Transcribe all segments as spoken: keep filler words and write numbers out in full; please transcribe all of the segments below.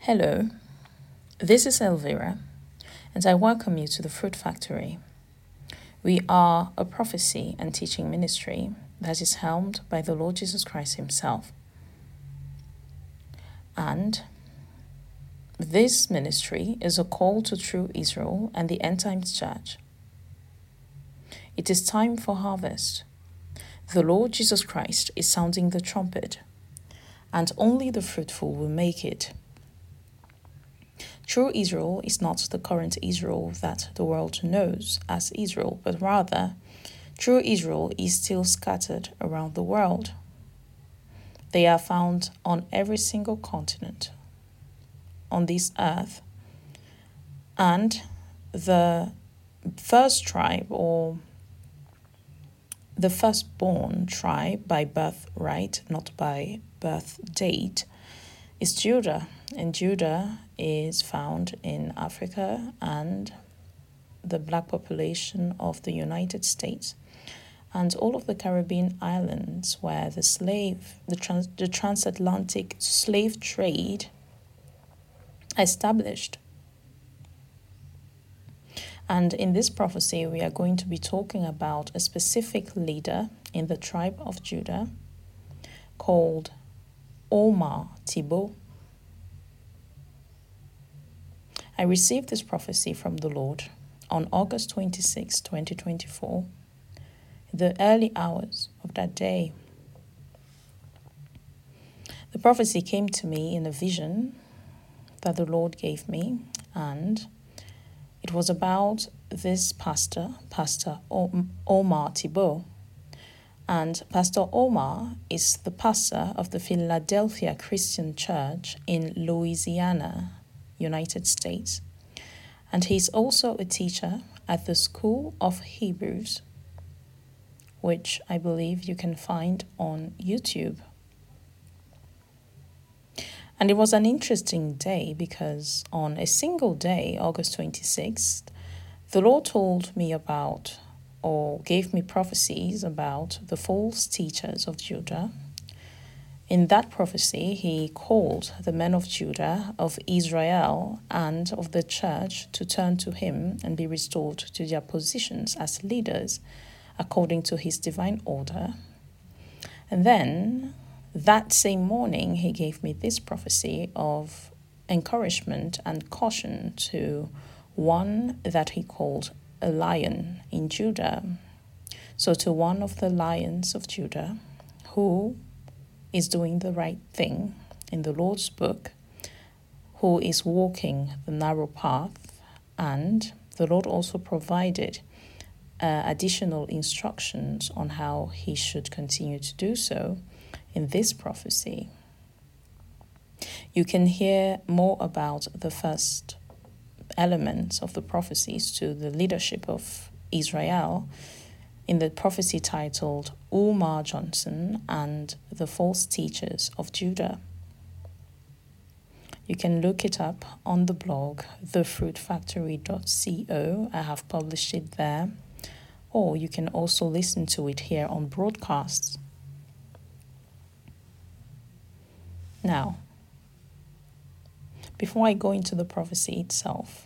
Hello, this is Elvira, and I welcome you to the Fruit Factory. We are a prophecy and teaching ministry that is helmed by the Lord Jesus Christ Himself. And this ministry is a call to true Israel and the end times church. It is time for harvest. The Lord Jesus Christ is sounding the trumpet, and only the fruitful will make it. True Israel is not the current Israel that the world knows as Israel, but rather, true Israel is still scattered around the world. They are found on every single continent on this earth. And the first tribe, or the firstborn tribe by birthright, not by birth date, is Judah. And Judah is found in Africa and the black population of the United States and all of the Caribbean islands where the slave, the, trans, the transatlantic slave trade established. And in this prophecy, we are going to be talking about a specific leader in the tribe of Judah called Omar Thibaut. I received this prophecy from the Lord on August twenty-sixth, twenty twenty-four, the early hours of that day. The prophecy came to me in a vision that the Lord gave me, and it was about this pastor, Pastor Omar Thibaut. And Pastor Omar is the pastor of the Philadelphia Christian Church in Louisiana, United States. And he's also a teacher at the School of Hebrews, which I believe you can find on YouTube. And it was an interesting day because on a single day, August twenty-sixth, the Lord told me about or gave me prophecies about the false teachers of Judah. In that prophecy, he called the men of Judah, of Israel, and of the church to turn to him and be restored to their positions as leaders according to his divine order. And then, that same morning, he gave me this prophecy of encouragement and caution to one that he called a lion in Judah. So to one of the lions of Judah who is doing the right thing in the Lord's book, who is walking the narrow path, and the Lord also provided uh, additional instructions on how he should continue to do so in this prophecy. You can hear more about the first elements of the prophecies to the leadership of Israel in the prophecy titled Umar Johnson and the False Teachers of Judah. You can look it up on the blog the fruit factory dot co. I have published it there. Or you can also listen to it here on broadcasts. Now, before I go into the prophecy itself,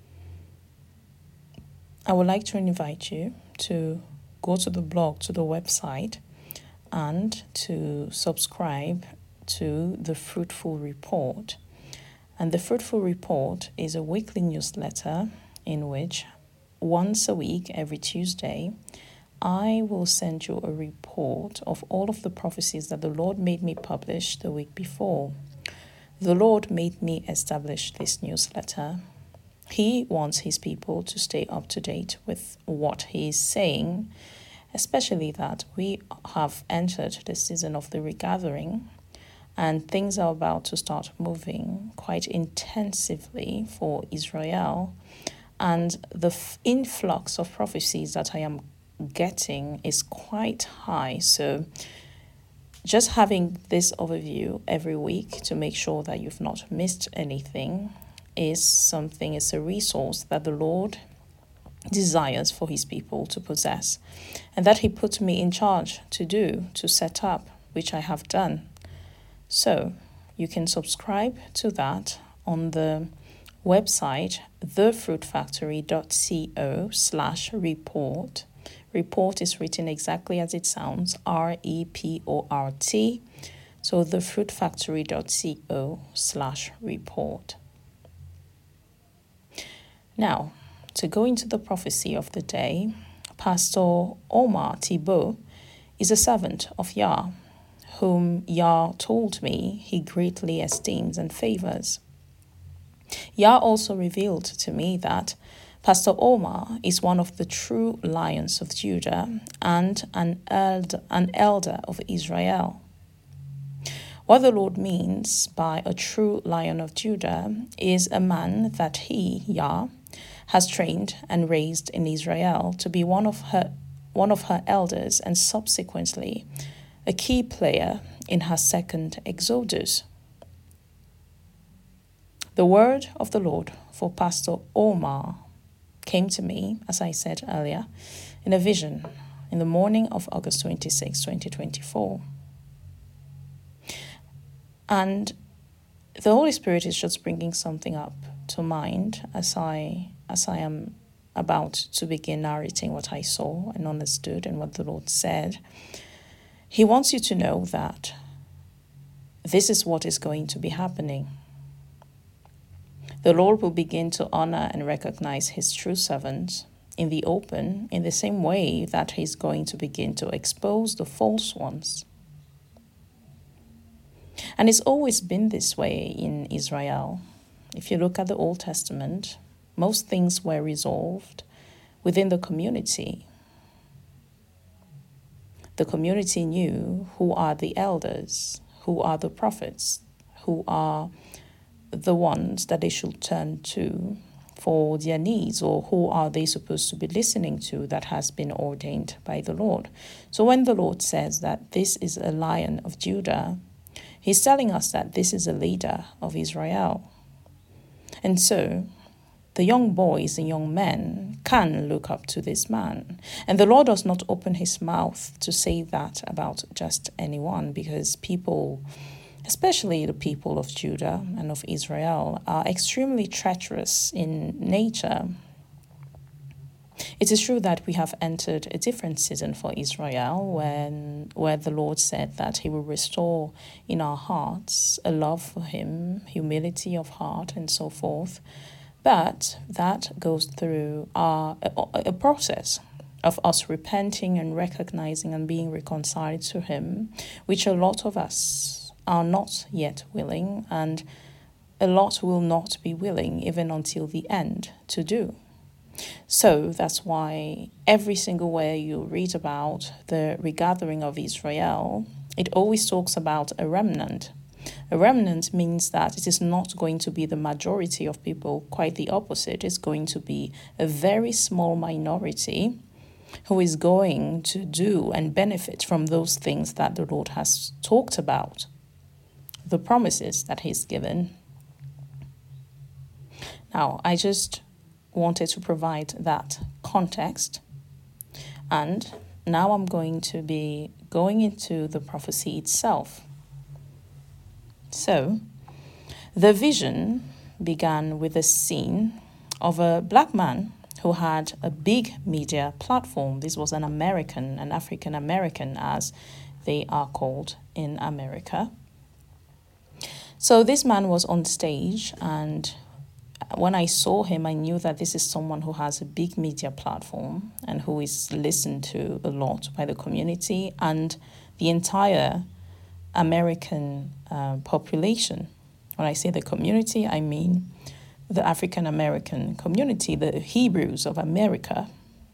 I would like to invite you to go to the blog, to the website, and to subscribe to the Fruitful Report. And the Fruitful Report is a weekly newsletter in which once a week, every Tuesday, I will send you a report of all of the prophecies that the Lord made me publish the week before. The Lord made me establish this newsletter. He wants his people to stay up to date with what he is saying, especially that we have entered the season of the regathering and things are about to start moving quite intensively for Israel. And the f- influx of prophecies that I am getting is quite high. So just having this overview every week to make sure that you've not missed anything is something, it's a resource that the Lord desires for his people to possess and that he put me in charge to do, to set up, which I have done. So you can subscribe to that on the website thefruitfactory.co slash report. Report is written exactly as it sounds, R E P O R T. So thefruitfactory.co slash report. Now, to go into the prophecy of the day, Pastor Omar Thibault is a servant of Yah, whom Yah told me he greatly esteems and favors. Yah also revealed to me that Pastor Omar is one of the true lions of Judah and an elder, an elder of Israel. What the Lord means by a true lion of Judah is a man that he, Yah, has trained and raised in Israel to be one of her one of her elders and subsequently a key player in her second exodus. The word of the Lord for Pastor Omar came to me, as I said earlier, in a vision in the morning of August twenty-sixth, twenty twenty-four. And the Holy Spirit is just bringing something up to mind as I as I am about to begin narrating what I saw and understood and what the Lord said. He wants you to know that this is what is going to be happening. The Lord will begin to honor and recognize his true servants in the open in the same way that he's going to begin to expose the false ones. And it's always been this way in Israel. If you look at the Old Testament, most things were resolved within the community. The community knew who are the elders, who are the prophets, who are the ones that they should turn to for their needs, or who are they supposed to be listening to that has been ordained by the Lord. So when the Lord says that this is a lion of Judah, he's telling us that this is a leader of Israel. And so the young boys and young men can look up to this man. And the Lord does not open his mouth to say that about just anyone, because people, especially the people of Judah and of Israel, are extremely treacherous in nature. It is true that we have entered a different season for Israel when where the Lord said that he will restore in our hearts a love for him, humility of heart, and so forth. But that goes through our, a, a process of us repenting and recognizing and being reconciled to him, which a lot of us are not yet willing, and a lot will not be willing even until the end to do. So that's why every single way you read about the regathering of Israel, it always talks about a remnant. A remnant means that it is not going to be the majority of people, quite the opposite. It's going to be a very small minority who is going to do and benefit from those things that the Lord has talked about, the promises that he's given. Now, I just wanted to provide that context, and now I'm going to be going into the prophecy itself. So, the vision began with a scene of a black man who had a big media platform. This was an American, an African American, as they are called in America. So this man was on stage, and when I saw him, I knew that this is someone who has a big media platform and who is listened to a lot by the community and the entire American uh, population. When I say the community, I mean the African American community, the Hebrews of America,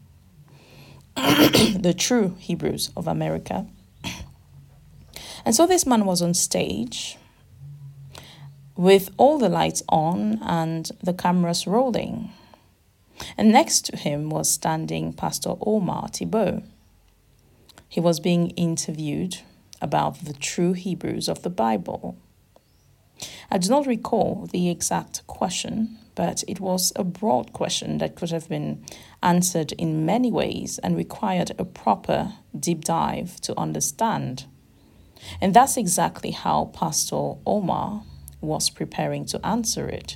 the true Hebrews of America. And so this man was on stage with all the lights on and the cameras rolling. And next to him was standing Pastor Omar Thibault. He was being interviewed about the true Hebrews of the Bible. I do not recall the exact question, but it was a broad question that could have been answered in many ways and required a proper deep dive to understand. And that's exactly how Pastor Omar was preparing to answer it.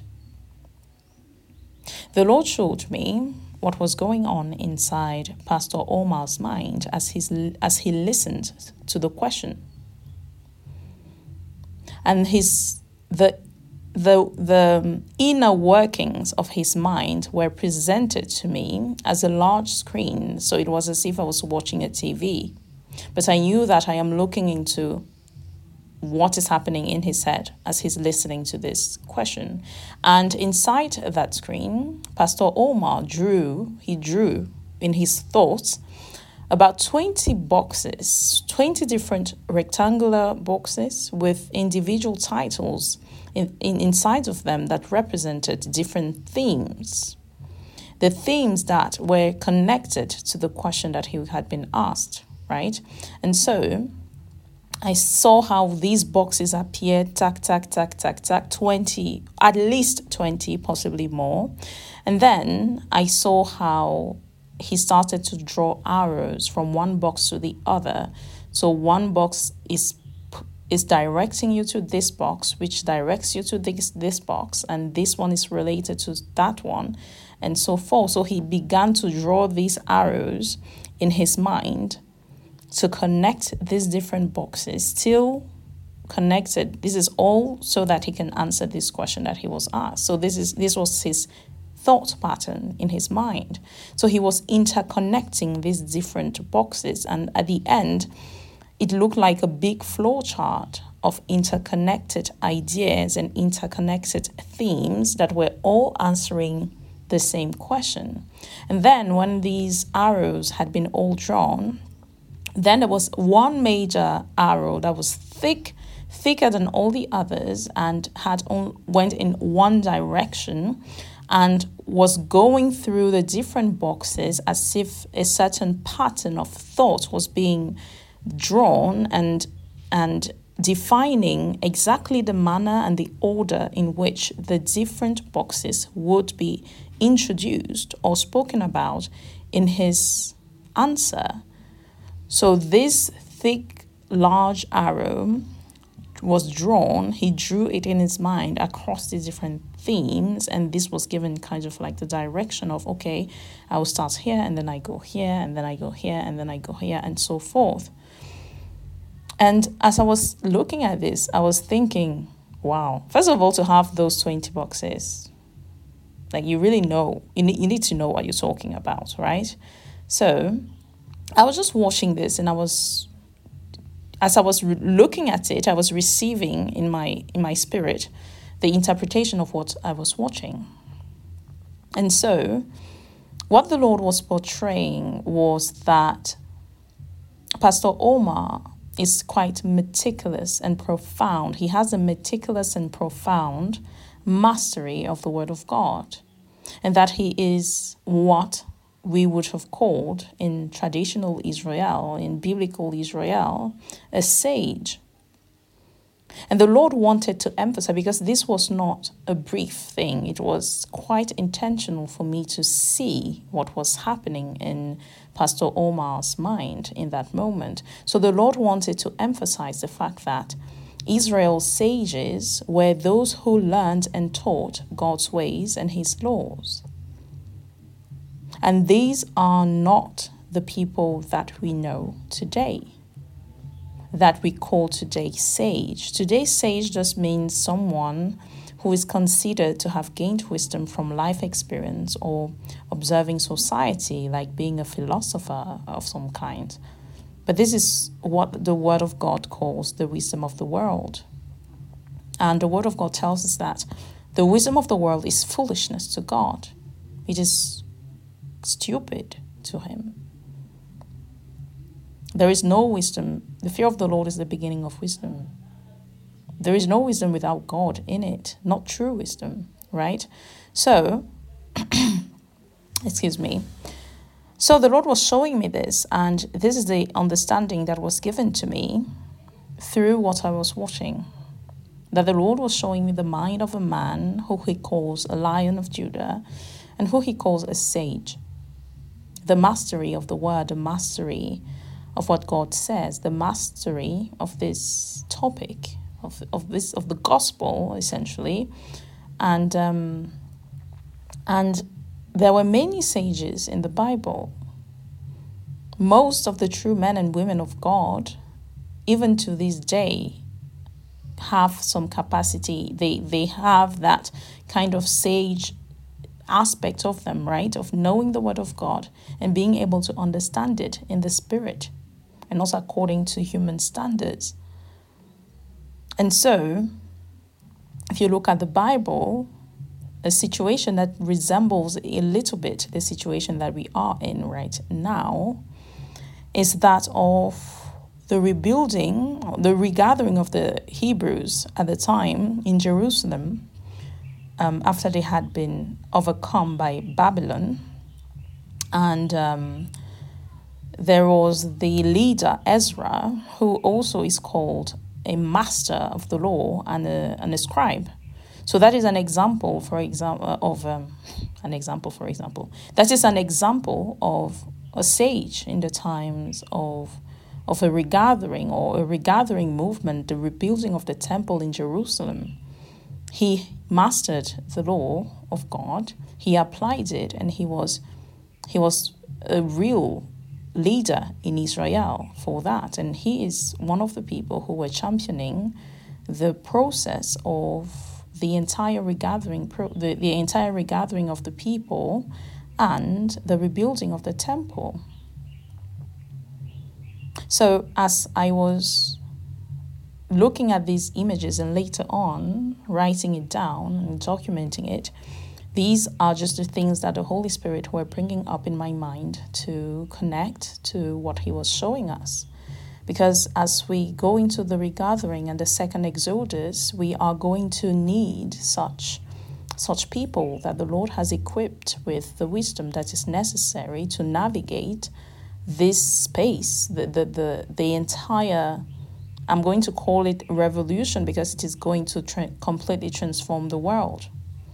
The Lord showed me what was going on inside Pastor Omar's mind as he's, as he listened to the question. And his the the the inner workings of his mind were presented to me as a large screen, so it was as if I was watching a T V. But I knew that I am looking into what is happening in his head as he's listening to this question. And inside that screen, Pastor Omar drew, he drew in his thoughts about twenty boxes, twenty different rectangular boxes with individual titles in, in inside of them that represented different themes. The themes that were connected to the question that he had been asked, right? And so I saw how these boxes appeared, tack, tack, tack, tack, tack, twenty, at least twenty, possibly more. And then I saw how he started to draw arrows from one box to the other. So one box is is directing you to this box, which directs you to this this box, and this one is related to that one, and so forth. So he began to draw these arrows in his mind to connect these different boxes, still connected. This is all so that he can answer this question that he was asked. So this is this was his thought pattern in his mind. So he was interconnecting these different boxes, and at the end, it looked like a big flow chart of interconnected ideas and interconnected themes that were all answering the same question. And then when these arrows had been all drawn, then there was one major arrow that was thick, thicker than all the others, and had on, went in one direction and was going through the different boxes as if a certain pattern of thought was being drawn and and defining exactly the manner and the order in which the different boxes would be introduced or spoken about in his answer. So this thick, large arrow was drawn. He drew it in his mind across the different themes, and this was given kind of like the direction of, okay, I will start here, and then I go here, and then I go here, and then I go here, and so forth. And as I was looking at this, I was thinking, wow, first of all, to have those twenty boxes, like you really know, you need, you need to know what you're talking about, right? So I was just watching this, and I was, as I was re- looking at it, I was receiving in my in my spirit the interpretation of what I was watching. And so what the Lord was portraying was that Pastor Omar is quite meticulous and profound. He has a meticulous and profound mastery of the Word of God, and that he is what we would have called in traditional Israel, in biblical Israel, a sage. And the Lord wanted to emphasize, because this was not a brief thing, it was quite intentional for me to see what was happening in Pastor Omar's mind in that moment. So the Lord wanted to emphasize the fact that Israel's sages were those who learned and taught God's ways and his laws. And these are not the people that we know today, that we call today sage. Today's sage just means someone who is considered to have gained wisdom from life experience or observing society, like being a philosopher of some kind. But this is what the Word of God calls the wisdom of the world. And the Word of God tells us that the wisdom of the world is foolishness to God. It is stupid to him. There is no wisdom. The fear of the Lord is the beginning of wisdom. There is no wisdom without God in it, not true wisdom, right? So, excuse me. So the Lord was showing me this, and this is the understanding that was given to me through what I was watching. That the Lord was showing me the mind of a man who he calls a Lion of Judah and who he calls a sage. The mastery of the word, the mastery of what God says, the mastery of this topic of, of this of the gospel, essentially. And um, and there were many sages in the Bible. Most of the true men and women of God, even to this day, have some capacity. They they have that kind of sage aspect of them, right? Of knowing the word of God and being able to understand it in the spirit and also according to human standards. And so, if you look at the Bible, a situation that resembles a little bit the situation that we are in right now is that of the rebuilding, the regathering of the Hebrews at the time in Jerusalem, um, after they had been overcome by Babylon. And um, there was the leader, Ezra, who also is called a master of the law and a, and a scribe. So that is an example, for example, of um, an example, for example, that is an example of a sage in the times of of a regathering or a regathering movement, the rebuilding of the temple in Jerusalem. He mastered the law of God, he applied it, and he was he was a real leader in Israel for that. And he is one of the people who were championing the process of the entire regathering, the, the entire regathering of the people and the rebuilding of the temple. So as I was looking at these images and later on writing it down and documenting it, these are just the things that the Holy Spirit were bringing up in my mind to connect to what he was showing us. Because as we go into the regathering and the second Exodus, we are going to need such such people that the Lord has equipped with the wisdom that is necessary to navigate this space, the the the, the entire, I'm going to call it revolution because it is going to tra- completely transform the world.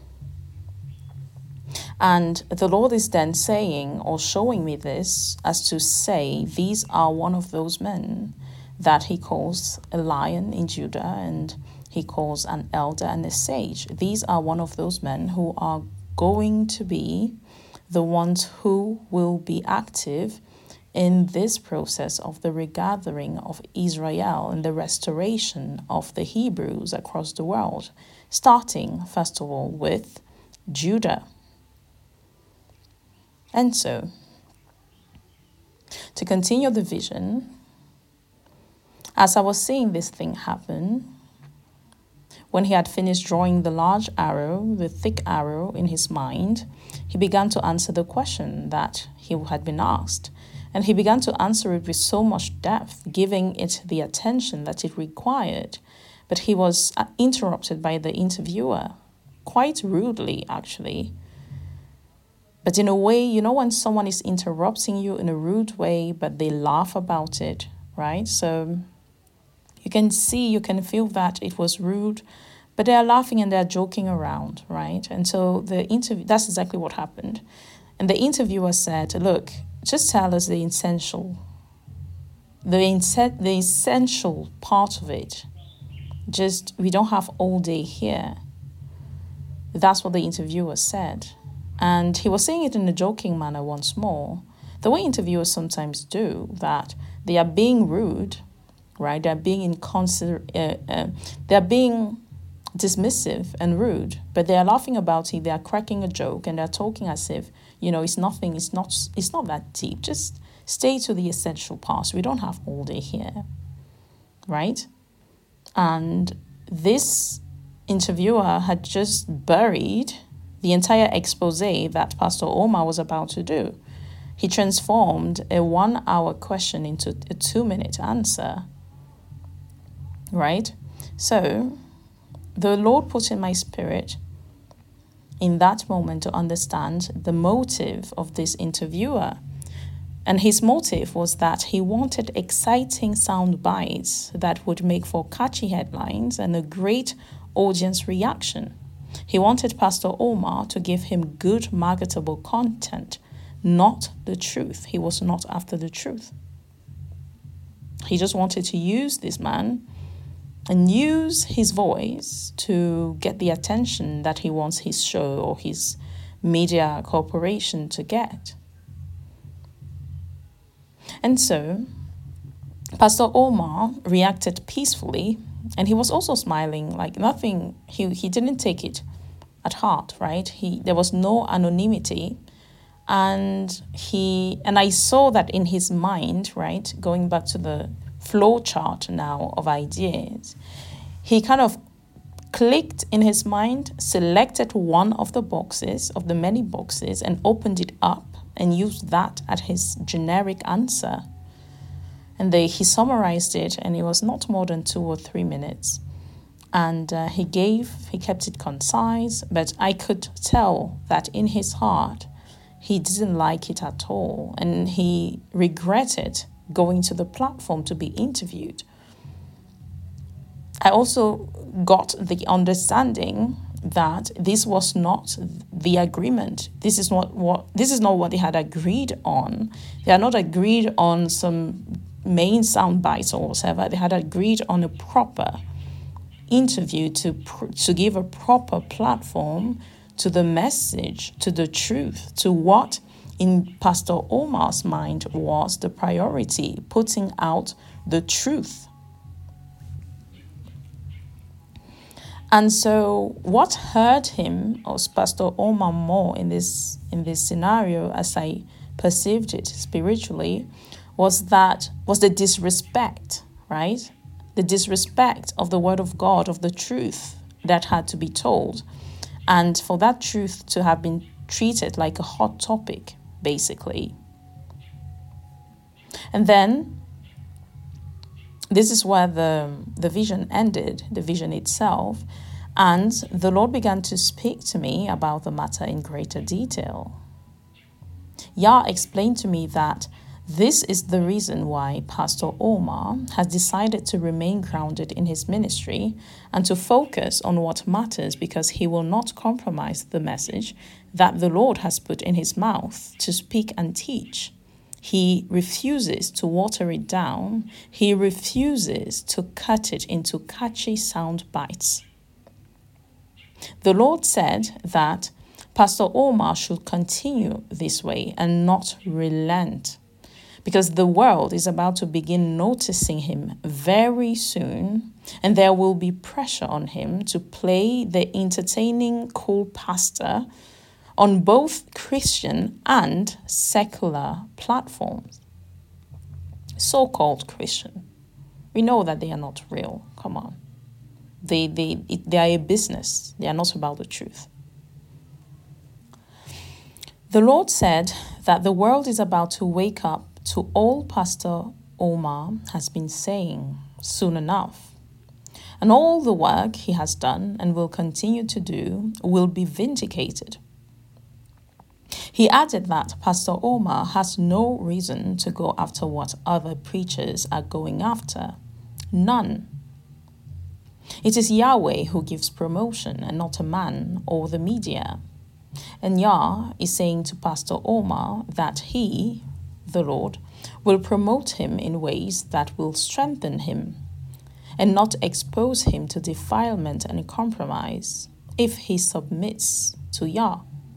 And the Lord is then saying or showing me this as to say, these are one of those men that he calls a lion in Judah and he calls an elder and a sage. These are one of those men who are going to be the ones who will be active in this process of the regathering of Israel and the restoration of the Hebrews across the world, starting, first of all, with Judah. And so, to continue the vision, as I was seeing this thing happen, when he had finished drawing the large arrow, the thick arrow in his mind, he began to answer the question that he had been asked. And he began to answer it with so much depth, giving it the attention that it required. But he was interrupted by the interviewer, quite rudely, actually. But in a way, you know, when someone is interrupting you in a rude way, but they laugh about it, right? So you can see, you can feel that it was rude, but they are laughing and they're joking around, right? And so the interview, that's exactly what happened. And the interviewer said, look, just tell us the essential, the, inse- the essential part of it. Just, we don't have all day here. That's what the interviewer said. And he was saying it in a joking manner once more. The way interviewers sometimes do that, they are being rude, right? They're being inconsiderate, uh, uh, they're being dismissive and rude, but they are laughing about it, they are cracking a joke, and they're talking as if, you know, it's nothing, it's not, it's not that deep. Just stay to the essential parts. We don't have all day here, right? And this interviewer had just buried the entire expose that Pastor Omar was about to do. He transformed a one-hour question into a two-minute answer, right? So the Lord put in my spirit in that moment to understand the motive of this interviewer. And his motive was that he wanted exciting sound bites that would make for catchy headlines and a great audience reaction. He wanted Pastor Omar to give him good marketable content, not the truth. He was not after the truth. He just wanted to use this man and use his voice to get the attention that he wants his show or his media corporation to get. And so Pastor Omar reacted peacefully, and he was also smiling, like nothing, he, he didn't take it at heart, right? He there was no anonymity. And he and I saw that in his mind, right, going back to the flow chart now of ideas, he kind of clicked in his mind, selected one of the boxes, of the many boxes, and opened it up and used that as his generic answer. And they, he summarized it, and it was not more than two or three minutes. And uh, he gave, he kept it concise, but I could tell that in his heart, he didn't like it at all, and he regretted going to the platform to be interviewed. I also got the understanding that this was not the agreement. This is not what this is not what they had agreed on. They had not agreed on some main sound bites or whatever. They had agreed on a proper interview to pr- to give a proper platform to the message, to the truth, to what in Pastor Omar's mind was the priority, putting out the truth. And so what hurt him, or Pastor Omar, more in this in this scenario, as I perceived it spiritually, was that was the disrespect, right? The disrespect of the word of God, of the truth that had to be told. And for that truth to have been treated like a hot topic, basically. And then, this is where the, the vision ended, the vision itself. And the Lord began to speak to me about the matter in greater detail. Yah explained to me that this is the reason why Pastor Omar has decided to remain grounded in his ministry and to focus on what matters, because he will not compromise the message that the Lord has put in his mouth to speak and teach. He refuses to water it down. He refuses to cut it into catchy sound bites. The Lord said that Pastor Omar should continue this way and not relent, because the world is about to begin noticing him very soon, and there will be pressure on him to play the entertaining, cool pastor on both Christian and secular platforms. So-called Christian. We know that they are not real. Come on. They, they, they are a business. They are not about the truth. The Lord said that the world is about to wake up to all Pastor Omar has been saying soon enough. And all the work he has done and will continue to do will be vindicated. He added that Pastor Omar has no reason to go after what other preachers are going after. None. It is Yahweh who gives promotion and not a man or the media. And Yah is saying to Pastor Omar that he, the Lord, will promote him in ways that will strengthen him and not expose him to defilement and compromise if he submits to Yah.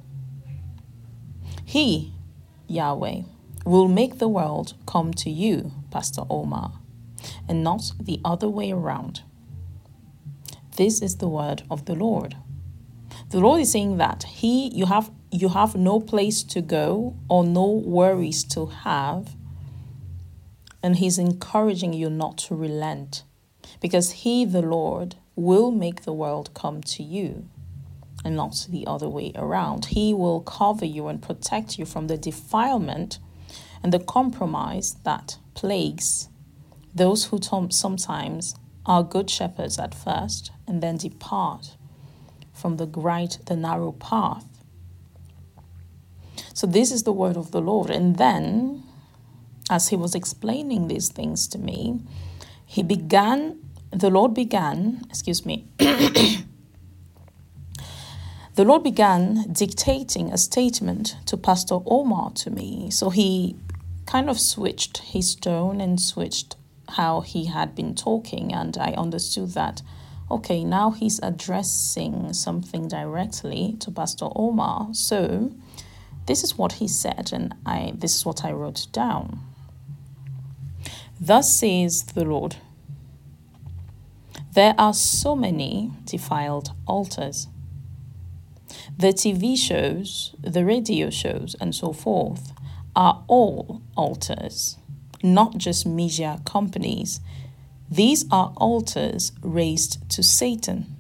He, Yahweh, will make the world come to you, Pastor Omar, and not the other way around. This is the word of the Lord. The Lord is saying that he, you have, you have no place to go or no worries to have, and he's encouraging you not to relent, because he, the Lord, will make the world come to you and not the other way around. He will cover you and protect you from the defilement and the compromise that plagues those who tom- sometimes are good shepherds at first and then depart from the right, the narrow path. So this is the word of the Lord. And then, as he was explaining these things to me, he began, the Lord began, excuse me, the Lord began dictating a statement to Pastor Omar to me. So he kind of switched his tone and switched how he had been talking, and I understood that, okay, now he's addressing something directly to Pastor Omar. So this is what he said, and I this is what I wrote down. Thus says the Lord, there are so many defiled altars. The T V shows, the radio shows, and so forth are all altars, not just media companies. These are altars raised to Satan.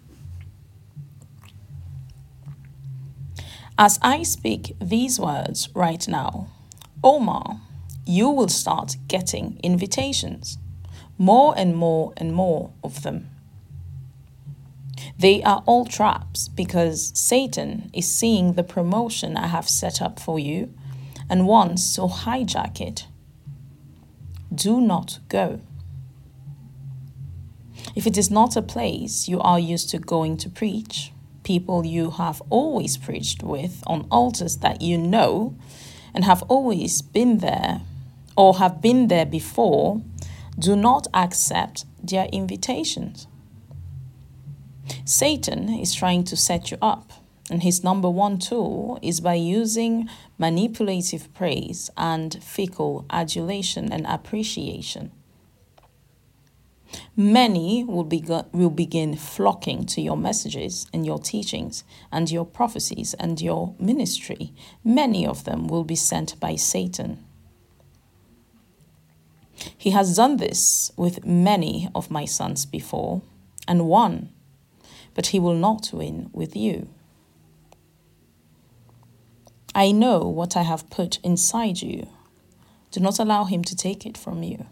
As I speak these words right now, Omar, you will start getting invitations, more and more and more of them. They are all traps because Satan is seeing the promotion I have set up for you and wants to hijack it. Do not go. If it is not a place you are used to going to preach, people you have always preached with on altars that you know and have always been there or have been there before, do not accept their invitations. Satan is trying to set you up, and his number one tool is by using manipulative praise and fickle adulation and appreciation. Many will, be, will begin flocking to your messages and your teachings and your prophecies and your ministry. Many of them will be sent by Satan. He has done this with many of my sons before and won, but he will not win with you. I know what I have put inside you. Do not allow him to take it from you.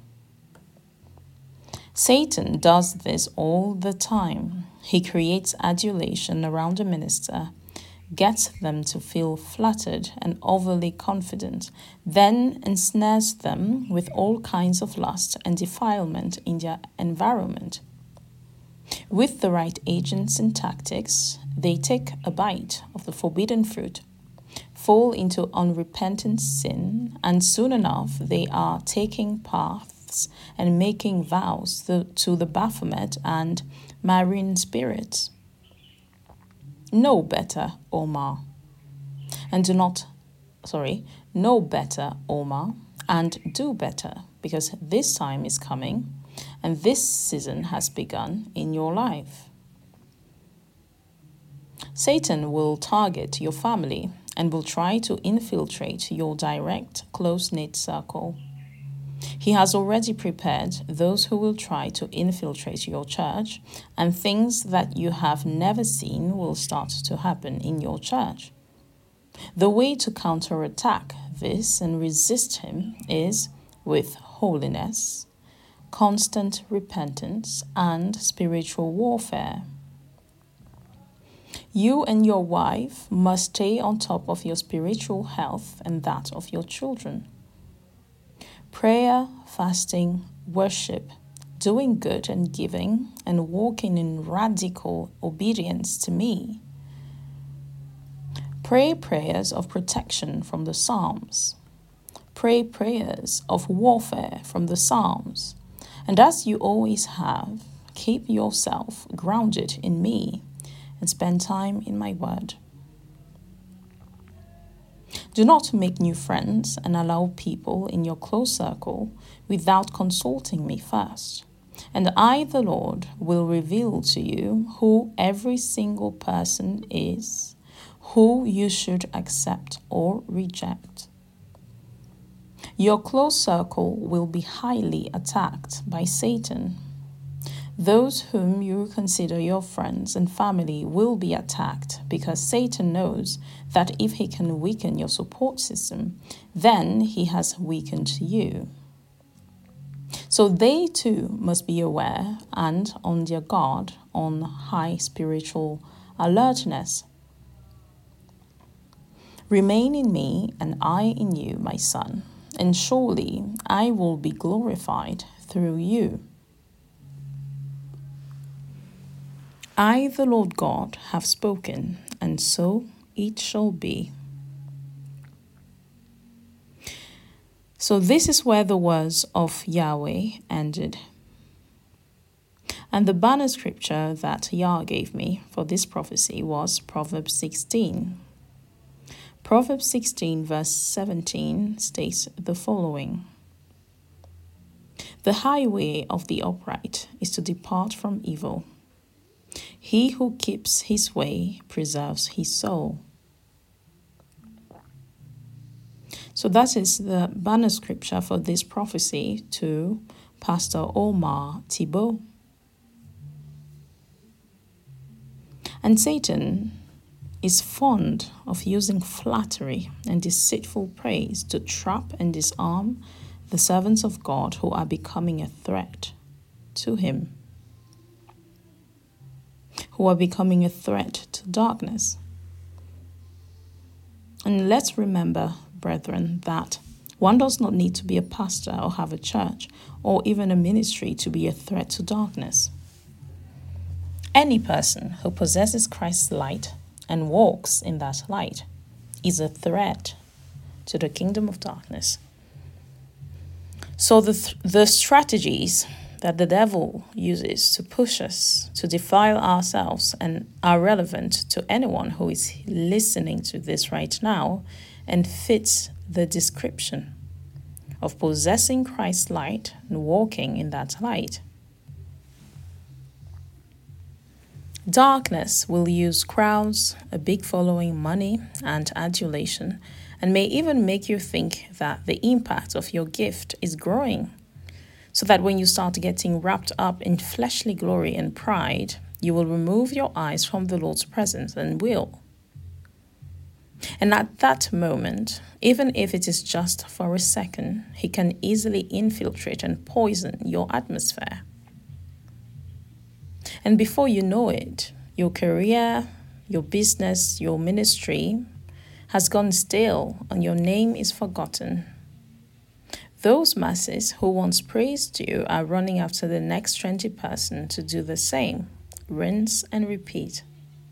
Satan does this all the time. He creates adulation around a minister, gets them to feel flattered and overly confident, then ensnares them with all kinds of lust and defilement in their environment. With the right agents and tactics, they take a bite of the forbidden fruit, fall into unrepentant sin, and soon enough they are taking paths and making vows to, to the Baphomet and marine spirits. Know better, Omar, and do not, sorry, know better, Omar, and do better, because this time is coming and this season has begun in your life. Satan will target your family and will try to infiltrate your direct, close-knit circle. He has already prepared those who will try to infiltrate your church, and things that you have never seen will start to happen in your church. The way to counterattack this and resist him is with holiness, constant repentance, and spiritual warfare. You and your wife must stay on top of your spiritual health and that of your children. Prayer, fasting, worship, doing good and giving, and walking in radical obedience to me. Pray prayers of protection from the Psalms. Pray prayers of warfare from the Psalms. And as you always have, keep yourself grounded in me and spend time in my word. Do not make new friends and allow people in your close circle without consulting me first. And I, the Lord, will reveal to you who every single person is, who you should accept or reject. Your close circle will be highly attacked by Satan. Those whom you consider your friends and family will be attacked because Satan knows that if he can weaken your support system, then he has weakened you. So they too must be aware and on their guard, on high spiritual alertness. Remain in me and I in you, my son, and surely I will be glorified through you. I, the Lord God, have spoken, and so it shall be. So this is where the words of Yahweh ended. And the banner scripture that Yah gave me for this prophecy was Proverbs sixteen. Proverbs sixteen verse seventeen states the following. The highway of the upright is to depart from evil. He who keeps his way preserves his soul. So that is the banner scripture for this prophecy to Pastor Omar Thibault. And Satan is fond of using flattery and deceitful praise to trap and disarm the servants of God who are becoming a threat to him, who are becoming a threat to darkness. And let's remember, brethren, that one does not need to be a pastor or have a church or even a ministry to be a threat to darkness. Any person who possesses Christ's light and walks in that light is a threat to the kingdom of darkness. So the, th- the strategies that the devil uses to push us to defile ourselves and are relevant to anyone who is listening to this right now and fits the description of possessing Christ's light and walking in that light. Darkness will use crowds, a big following, money, and adulation, and may even make you think that the impact of your gift is growing, so that when you start getting wrapped up in fleshly glory and pride, you will remove your eyes from the Lord's presence and will. And at that moment, even if it is just for a second, he can easily infiltrate and poison your atmosphere. And before you know it, your career, your business, your ministry has gone stale and your name is forgotten. Those masses who once praised you are running after the next trendy person to do the same. Rinse and repeat.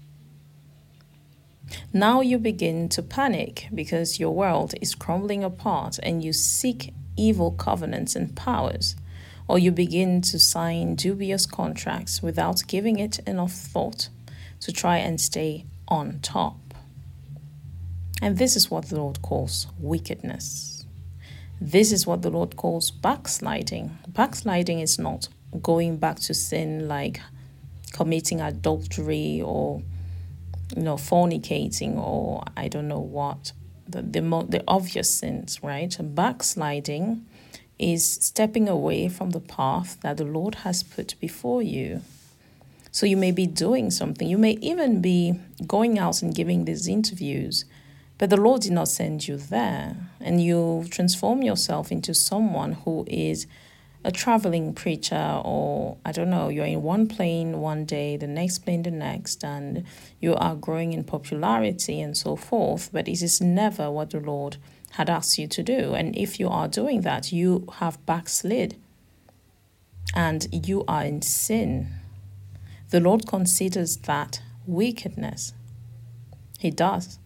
Now you begin to panic because your world is crumbling apart and you seek evil covenants and powers, or you begin to sign dubious contracts without giving it enough thought to try and stay on top. And this is what the Lord calls wickedness. This is what the Lord calls backsliding. Backsliding is not going back to sin like committing adultery or, you know, fornicating or I don't know what, the the, mo- the obvious sins, right? Backsliding is stepping away from the path that the Lord has put before you. So you may be doing something. You may even be going out and giving these interviews, but the Lord did not send you there. And you transform yourself into someone who is a traveling preacher, or I don't know, you're in one plane one day, the next plane the next, and you are growing in popularity and so forth. But it is never what the Lord had asked you to do. And if you are doing that, you have backslid and you are in sin. The Lord considers that wickedness. He does.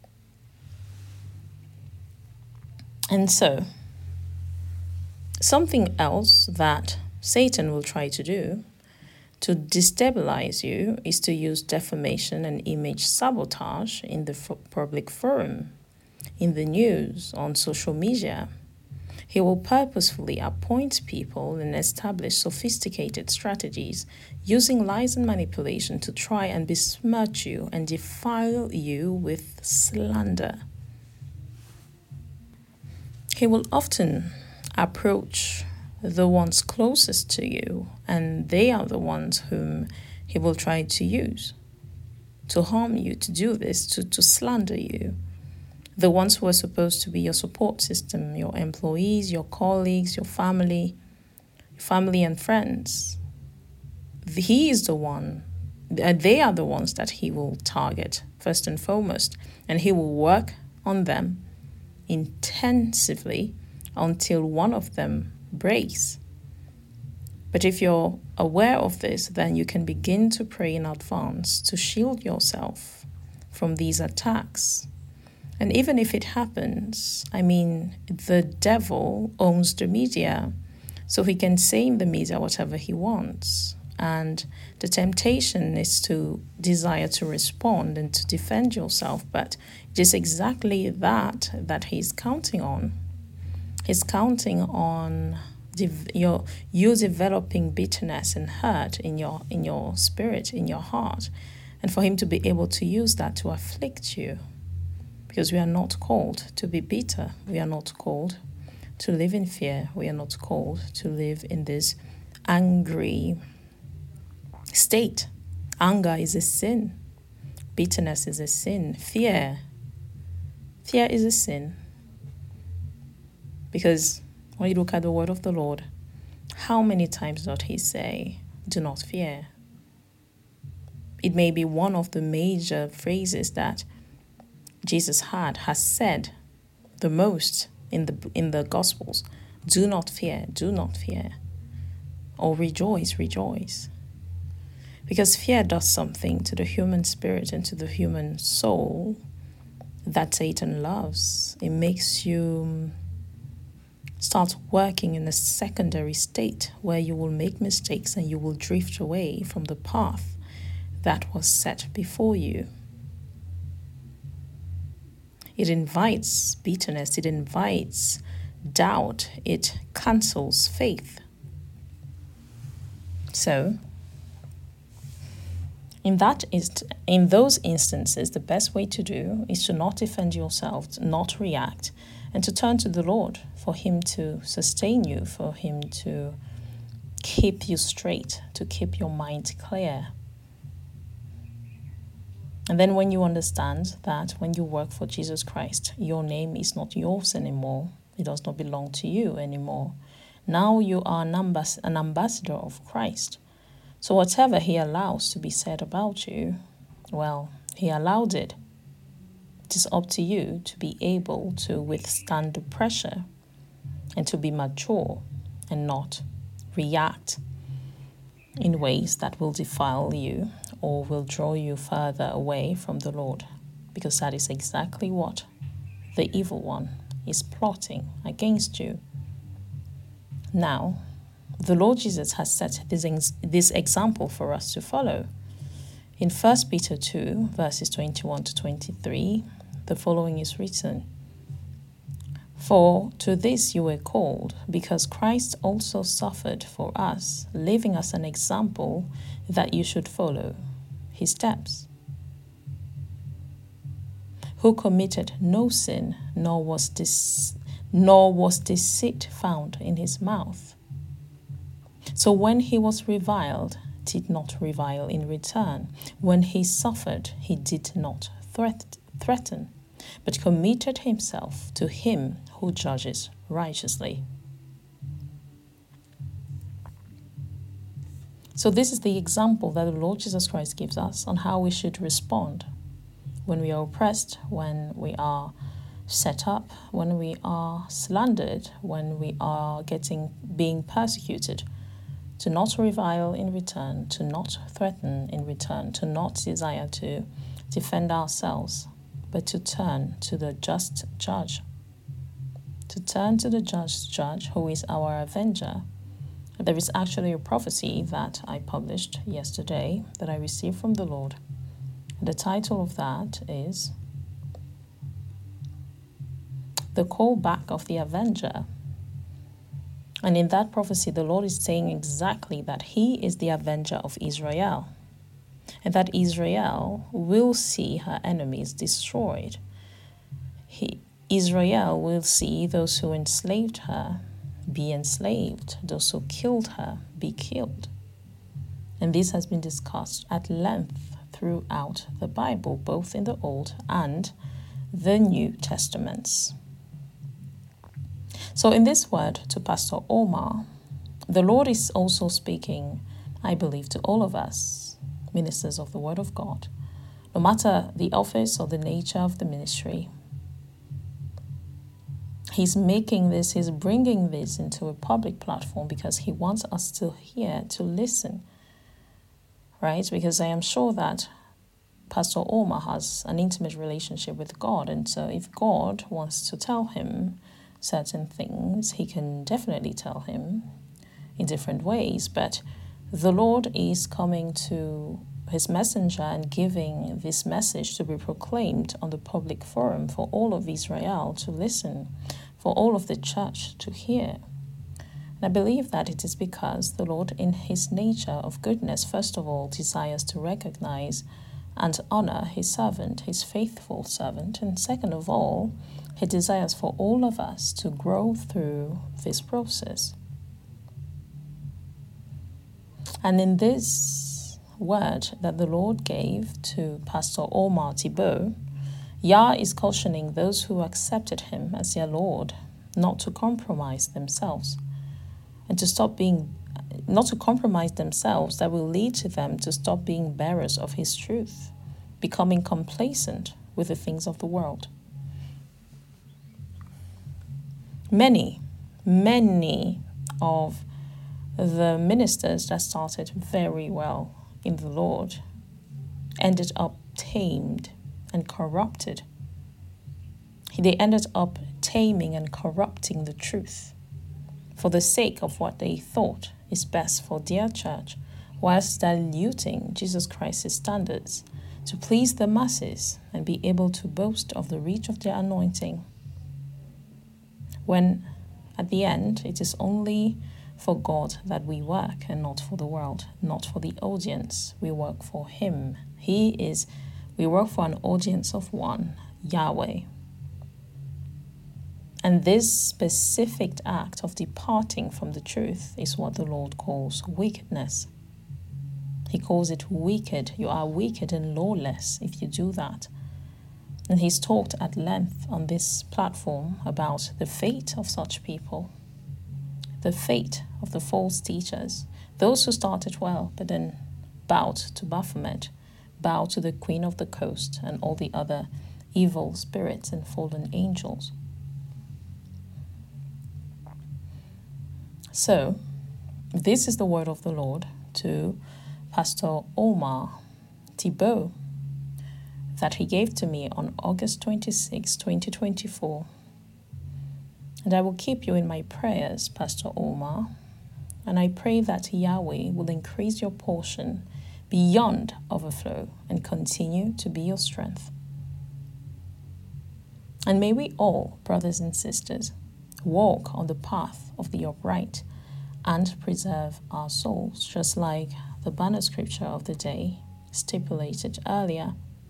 And so, something else that Satan will try to do to destabilize you is to use defamation and image sabotage in the f- public forum, in the news, on social media. He will purposefully appoint people and establish sophisticated strategies using lies and manipulation to try and besmirch you and defile you with slander. He will often approach the ones closest to you, and they are the ones whom he will try to use to harm you, to do this, to, to slander you. The ones who are supposed to be your support system, your employees, your colleagues, your family, family and friends. He is the one, they are the ones that he will target first and foremost, and he will work on them intensively until one of them breaks. But if you're aware of this, then you can begin to pray in advance to shield yourself from these attacks. And even if it happens, I mean, the devil owns the media, so he can say in the media whatever he wants. And the temptation is to desire to respond and to defend yourself, but it is exactly that that he's counting on. He's counting on de- your you developing bitterness and hurt in your in your spirit, in your heart, and for him to be able to use that to afflict you. Because we are not called to be bitter. We are not called to live in fear. We are not called to live in this angry state. Anger is a sin. Bitterness is a sin. Fear. Fear is a sin. Because when you look at the word of the Lord, how many times does he say, do not fear? It may be one of the major phrases that Jesus had, has said the most in the in the Gospels. Do not fear, do not fear. Or rejoice, rejoice. Because fear does something to the human spirit and to the human soul that Satan loves. It makes you start working in a secondary state where you will make mistakes and you will drift away from the path that was set before you. It invites bitterness, it invites doubt, it cancels faith. So, in that is in those instances, the best way to do is to not defend yourself, to not react, and to turn to the Lord for him to sustain you, for him to keep you straight, to keep your mind clear. And then when you understand that when you work for Jesus Christ, your name is not yours anymore. It does not belong to you anymore. Now you are an, ambas- an ambassador of Christ. So whatever he allows to be said about you, well, he allowed it. It is up to you to be able to withstand the pressure and to be mature and not react in ways that will defile you or will draw you further away from the Lord, because that is exactly what the evil one is plotting against you. Now, the Lord Jesus has set this, ex- this example for us to follow. In First Peter two, verses twenty-one to twenty-three, the following is written, For to this you were called, because Christ also suffered for us, leaving us an example that you should follow his steps, who committed no sin, nor was this, nor was deceit found in his mouth. So when he was reviled, did not revile in return. When he suffered, he did not threat, threaten, but committed himself to him who judges righteously. So this is the example that the Lord Jesus Christ gives us on how we should respond when we are oppressed, when we are set up, when we are slandered, when we are getting being persecuted. To not revile in return, to not threaten in return, to not desire to defend ourselves, but to turn to the just judge. To turn to the just judge who is our avenger. There is actually a prophecy that I published yesterday that I received from the Lord. The title of that is The Callback of the Avenger. And in that prophecy, the Lord is saying exactly that he is the avenger of Israel, and that Israel will see her enemies destroyed. He, Israel will see those who enslaved her be enslaved, those who killed her be killed. And this has been discussed at length throughout the Bible, both in the Old and the New Testaments. So in this word to Pastor Omar, the Lord is also speaking, I believe, to all of us, ministers of the Word of God, no matter the office or the nature of the ministry. He's making this, he's bringing this into a public platform because he wants us to hear, to listen, right? Because I am sure that Pastor Omar has an intimate relationship with God, and so if God wants to tell him certain things, he can definitely tell him in different ways. But the Lord is coming to his messenger and giving this message to be proclaimed on the public forum for all of Israel to listen, for all of the church to hear. And I believe that it is because the Lord, in his nature of goodness, first of all, desires to recognize and honor his servant, his faithful servant. And second of all, he desires for all of us to grow through this process. And in this word that the Lord gave to Pastor Omar Thibault, Yah is cautioning those who accepted him as their Lord not to compromise themselves and to stop being, not to compromise themselves that will lead to them to stop being bearers of his truth, becoming complacent with the things of the world. Many, many of the ministers that started very well in the Lord ended up tamed and corrupted. They ended up taming and corrupting the truth for the sake of what they thought is best for their church, whilst diluting Jesus Christ's standards to please the masses and be able to boast of the reach of their anointing. When at the end, it is only for God that we work and not for the world, not for the audience. We work for him. He is, we work for an audience of one, Yahweh. And this specific act of departing from the truth is what the Lord calls wickedness. He calls it wicked. You are wicked and lawless if you do that. And he's talked at length on this platform about the fate of such people, the fate of the false teachers, those who started well but then bowed to Baphomet, bowed to the Queen of the Coast and all the other evil spirits and fallen angels. So, this is the word of the Lord to Pastor Omar Thibault that he gave to me on August twenty-sixth, twenty twenty-four. And I will keep you in my prayers, Pastor Omar, and I pray that Yahweh will increase your portion beyond overflow and continue to be your strength. And may we all, brothers and sisters, walk on the path of the upright and preserve our souls, just like the banner scripture of the day stipulated earlier.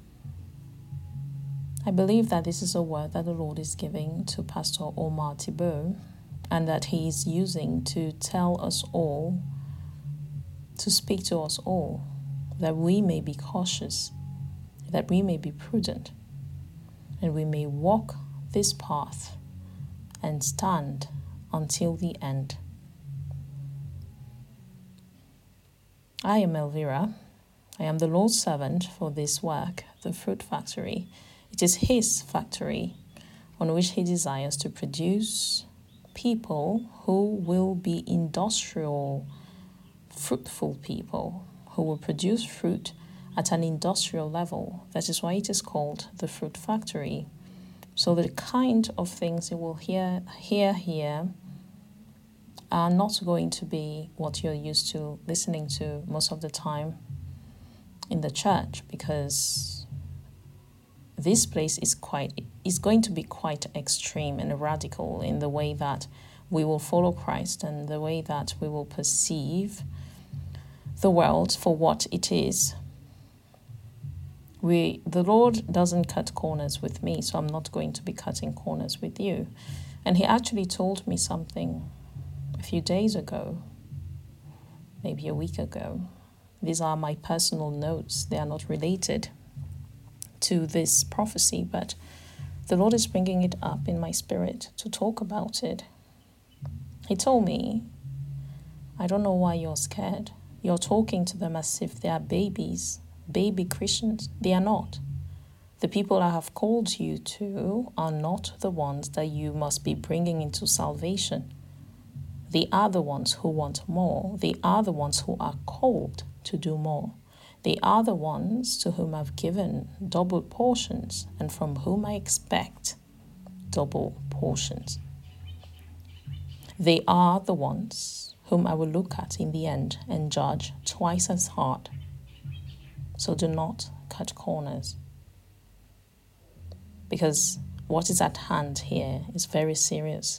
I believe that this is a word that the Lord is giving to Pastor Omar Thibault and that he is using to tell us all, to speak to us all, that we may be cautious, that we may be prudent, and we may walk this path and stand until the end. I am Elvira. I am the Lord's servant for this work, the Fruit Factory. It is his factory on which he desires to produce people who will be industrial, fruitful people, who will produce fruit at an industrial level. That is why it is called the Fruit Factory. So the kind of things you will hear, hear here are not going to be what you're used to listening to most of the time in the church, because this place is quite is going to be quite extreme and radical in the way that we will follow Christ and the way that we will perceive the world for what it is. We, the Lord doesn't cut corners with me, so I'm not going to be cutting corners with you. And he actually told me something a few days ago, maybe a week ago. These are my personal notes. They are not related to this prophecy, but the Lord is bringing it up in my spirit to talk about it. He told me, I don't know why you're scared. You're talking to them as if they are babies. Baby Christians, they are not. The people I have called you to are not the ones that you must be bringing into salvation. They are the ones who want more. They are the ones who are called to do more. They are the ones to whom I've given double portions and from whom I expect double portions. They are the ones whom I will look at in the end and judge twice as hard. So do not cut corners. Because what is at hand here is very serious.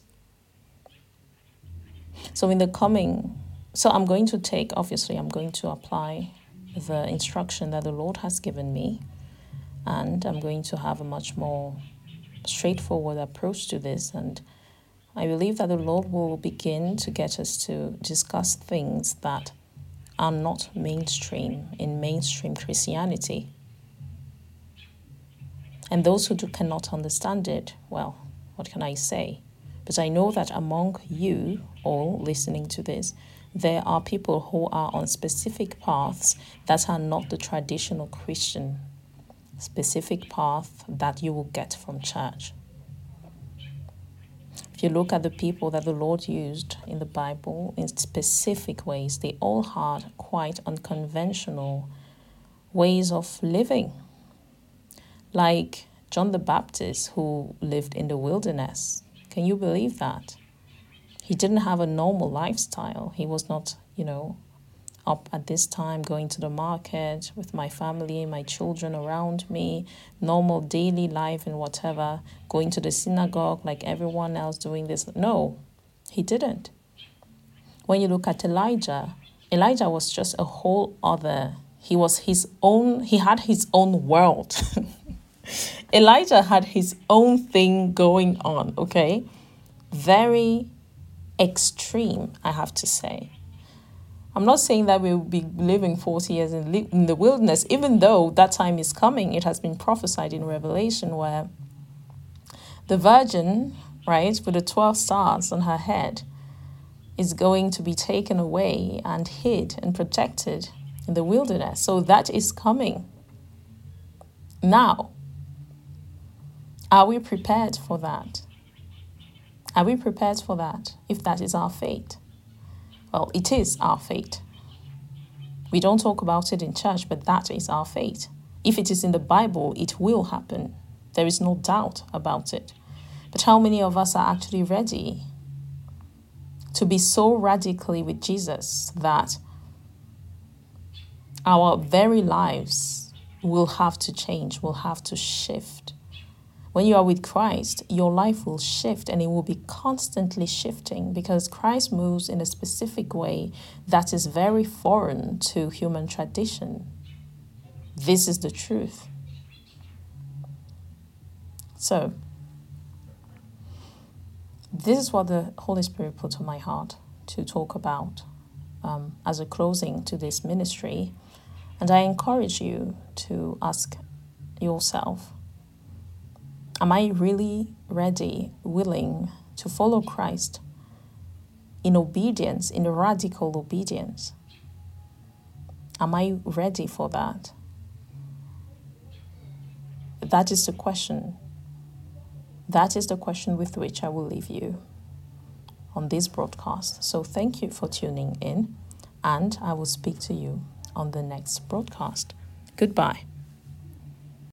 So in the coming, so I'm going to take, obviously, I'm going to apply the instruction that the Lord has given me, and I'm going to have a much more straightforward approach to this. And I believe that the Lord will begin to get us to discuss things that are not mainstream in mainstream Christianity. And those who do, cannot understand it, well, what can I say? But I know that among you all listening to this, there are people who are on specific paths that are not the traditional Christian specific path that you will get from church. If you look at the people that the Lord used in the Bible in specific ways, they all had quite unconventional ways of living. Like John the Baptist, who lived in the wilderness. Can you believe that? He didn't have a normal lifestyle. He was not, you know, up at this time going to the market with my family, my children around me, normal daily life and whatever, going to the synagogue like everyone else doing this. No, he didn't. When you look at Elijah, Elijah was just a whole other, he was his own, he had his own world. Elijah had his own thing going on, okay? Very extreme, I have to say. I'm not saying that we'll be living forty years in, li- in the wilderness, even though that time is coming. It has been prophesied in Revelation where the virgin, right, with the twelve stars on her head is going to be taken away and hid and protected in the wilderness. So that is coming. Now, are we prepared for that? Are we prepared for that if that is our fate? Well, it is our fate. We don't talk about it in church, but that is our fate. If it is in the Bible, it will happen. There is no doubt about it. But how many of us are actually ready to be so radically with Jesus that our very lives will have to change, will have to shift? When you are with Christ, your life will shift, and it will be constantly shifting because Christ moves in a specific way that is very foreign to human tradition. This is the truth. So, this is what the Holy Spirit put on my heart to talk about um, as a closing to this ministry. And I encourage you to ask yourself, am I really ready, willing to follow Christ in obedience, in radical obedience? Am I ready for that? That is the question. That is the question with which I will leave you on this broadcast. So thank you for tuning in, and I will speak to you on the next broadcast. Goodbye.